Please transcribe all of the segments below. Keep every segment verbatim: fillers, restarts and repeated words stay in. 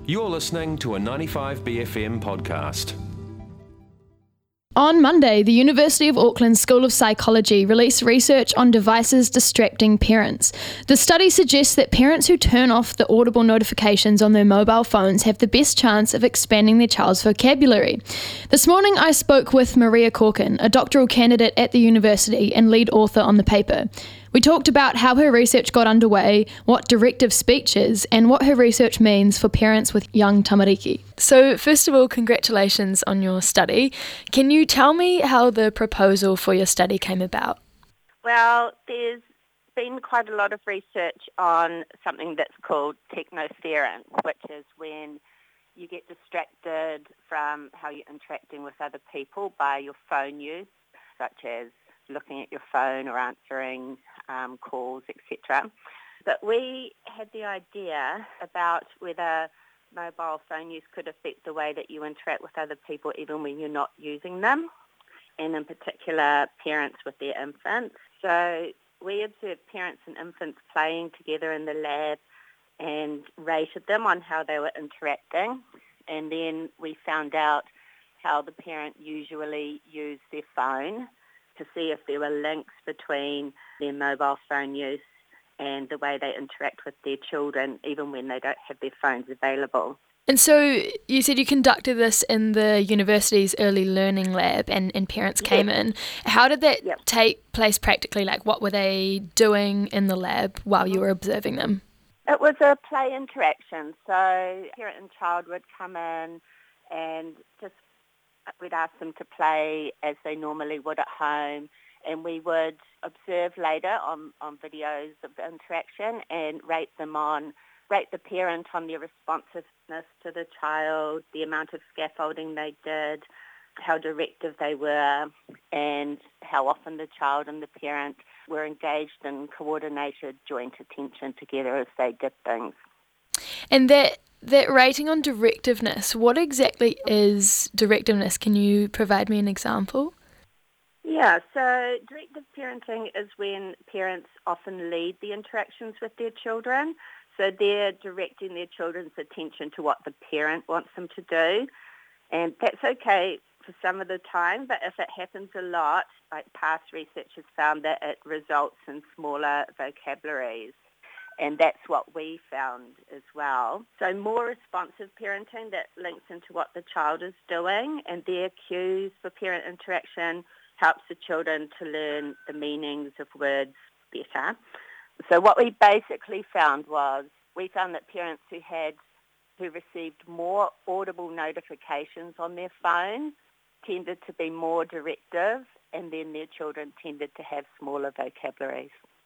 You're listening to a ninety-five B F M podcast. On Monday, the University of Auckland School of Psychology released research on devices distracting parents. The study suggests that parents who turn off the audible notifications on their mobile phones have the best chance of expanding their child's vocabulary. This morning, I spoke with Maria Corkin, a doctoral candidate at the university and lead author on the paper. We talked about how her research got underway, what directive speech is, and what her research means for parents with young tamariki. So, first of all, congratulations on your study. Can you tell me how the proposal for your study came about? Well, there's been quite a lot of research on something that's called technoference, which is when you get distracted from how you're interacting with other people by your phone use, such as looking at your phone or answering um, calls, et cetera. But we had the idea about whether mobile phone use could affect the way that you interact with other people even when you're not using them, and in particular parents with their infants. So we observed parents and infants playing together in the lab and rated them on how they were interacting, and then we found out how the parent usually used their phone to see if there were links between their mobile phone use and the way they interact with their children, even when they don't have their phones available. And so you said you conducted this in the university's early learning lab and, and parents came Yes. in. How did that Yep. take place practically? Like, what were they doing in the lab while you were observing them? It was a play interaction, so parent and child would come in and just we'd ask them to play as they normally would at home, and we would observe later on, on videos of the interaction and rate them on, rate the parent on their responsiveness to the child, the amount of scaffolding they did, how directive they were, and how often the child and the parent were engaged in coordinated joint attention together as they did things. And that that rating on directiveness, what exactly is directiveness? Can you provide me an example? Yeah, so directive parenting is when parents often lead the interactions with their children. So they're directing their children's attention to what the parent wants them to do. And that's okay for some of the time, but if it happens a lot, like past research has found that it results in smaller vocabularies. And that's what we found as well. So more responsive parenting that links into what the child is doing, and their cues for parent interaction helps the children to learn the meanings of words better. So what we basically found was, we found that parents who had, who received more audible notifications on their phone tended to be more directive, and then their children tended to have smaller vocabularies.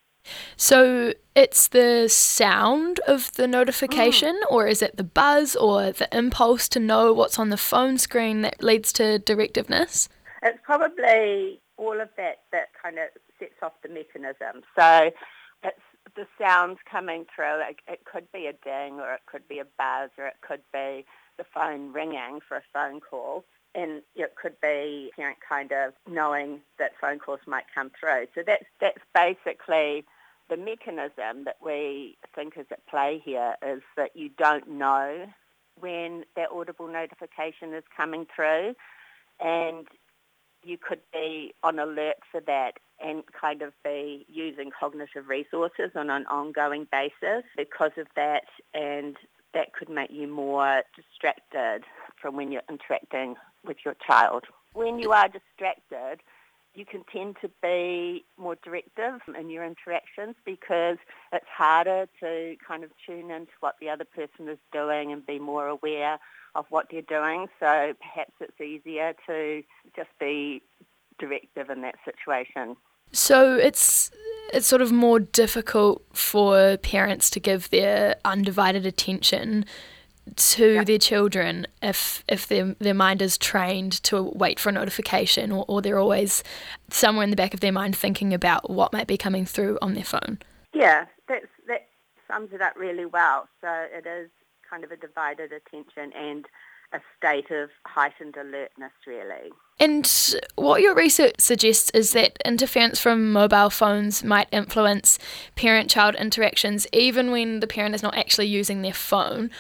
So it's the sound of the notification, Mm. or is it the buzz or the impulse to know what's on the phone screen that leads to directiveness? It's probably all of that that kind of sets off the mechanism. So it's the sounds coming through. It, it could be a ding, or it could be a buzz, or it could be the phone ringing for a phone call. And it could be parent kind of knowing that phone calls might come through. So that's that's basically the mechanism that we think is at play here, is that you don't know when that audible notification is coming through, and you could be on alert for that and kind of be using cognitive resources on an ongoing basis because of that, and that could make you more distracted from when you're interacting with your child. When you are distracted, you can tend to be more directive in your interactions because it's harder to kind of tune into what the other person is doing and be more aware of what they're doing. So perhaps it's easier to just be directive in that situation. So it's it's sort of more difficult for parents to give their undivided attention to Yep. their children if if their their mind is trained to wait for a notification, or, or they're always somewhere in the back of their mind thinking about what might be coming through on their phone. Yeah, that's, that sums it up really well. So it is kind of a divided attention and a state of heightened alertness, really. And what your research suggests is that interference from mobile phones might influence parent-child interactions even when the parent is not actually using their phone.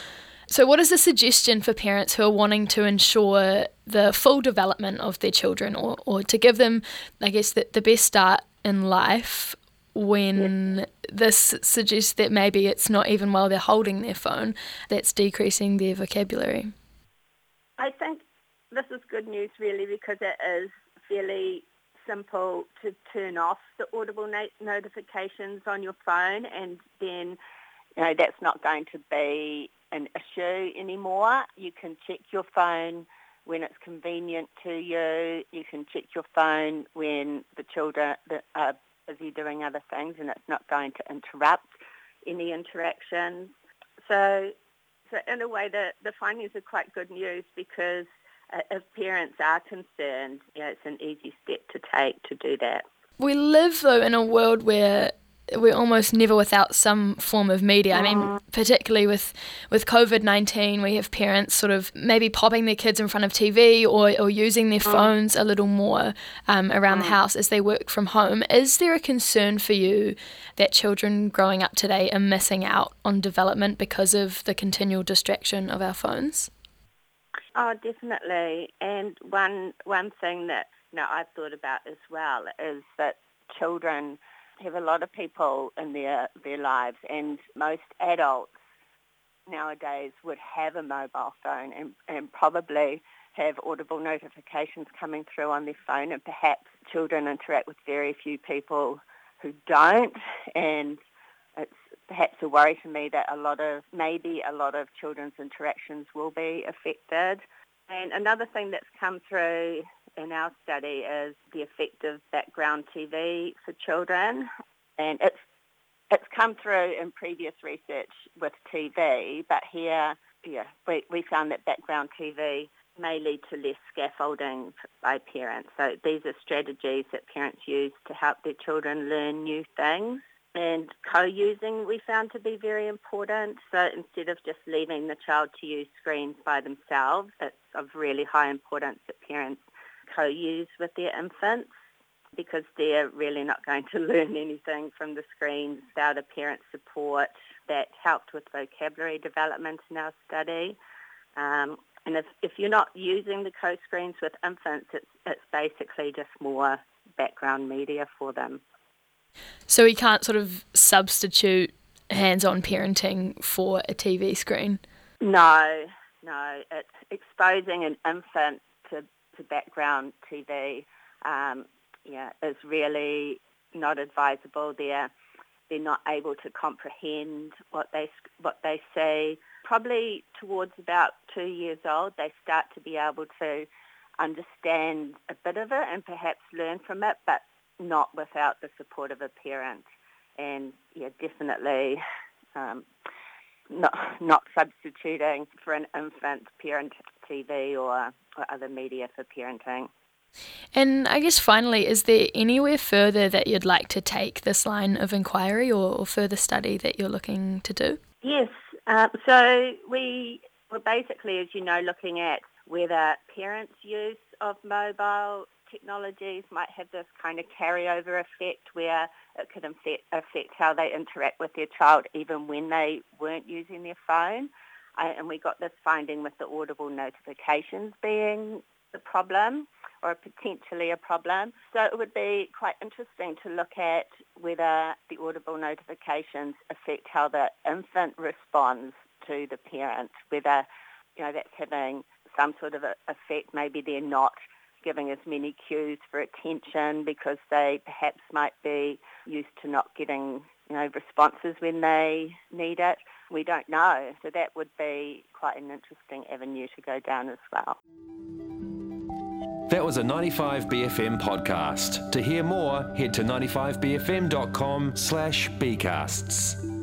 So what is the suggestion for parents who are wanting to ensure the full development of their children, or, or to give them, I guess, the, the best start in life when yes. this suggests that maybe it's not even while they're holding their phone that's decreasing their vocabulary? I think this is good news really, because it is fairly simple to turn off the audible na- notifications on your phone, and then you know that's not going to be an issue anymore. You can check your phone when it's convenient to you. You can check your phone when the children are busy doing other things, and it's not going to interrupt any interactions. So, so in a way, the, the findings are quite good news, because uh, if parents are concerned, you know, it's an easy step to take to do that. We live, though, in a world where we're almost never without some form of media. I mean, particularly with, with covid nineteen, we have parents sort of maybe popping their kids in front of T V or, or using their phones a little more um, around the house as they work from home. Is there a concern for you that children growing up today are missing out on development because of the continual distraction of our phones? Oh, definitely. And one one thing that you know, I've thought about as well is that children have a lot of people in their, their lives, and most adults nowadays would have a mobile phone and, and probably have audible notifications coming through on their phone, and perhaps children interact with very few people who don't, and it's perhaps a worry to me that a lot of, maybe a lot of children's interactions will be affected. And another thing that's come through in our study is the effect of background T V for children. And it's it's come through in previous research with T V, but here, yeah, we, we found that background T V may lead to less scaffolding by parents. So these are strategies that parents use to help their children learn new things. And co-using we found to be very important. So instead of just leaving the child to use screens by themselves, it's of really high importance that parents co-use with their infants, because they're really not going to learn anything from the screens without a parent support. That helped with vocabulary development in our study. Um, and if, if you're not using the co-screens with infants, it's, it's basically just more background media for them. So we can't sort of substitute hands-on parenting for a T V screen? No, no. It's exposing an infant to, to background T V um, yeah, is really not advisable. They're, they're not able to comprehend what they what they see. Probably towards about two years old, they start to be able to understand a bit of it and perhaps learn from it, but not without the support of a parent. And yeah, definitely um, not not substituting for an infant parent T V or, or other media for parenting. And I guess finally, is there anywhere further that you'd like to take this line of inquiry, or, or further study that you're looking to do? Yes. Uh, so we were basically, as you know, looking at whether parents' use of mobile technologies might have this kind of carryover effect where it could affect, affect how they interact with their child even when they weren't using their phone. Uh, and we got this finding with the audible notifications being the problem, or potentially a problem. So it would be quite interesting to look at whether the audible notifications affect how the infant responds to the parent, whether you know that's having some sort of a effect. Maybe they're not giving as many cues for attention because they perhaps might be used to not getting you know responses when they need it. We don't know. So that would be quite an interesting avenue to go down as well. That was a ninety-five B F M podcast. To hear more, head to ninety-five b f m dot com slash b casts.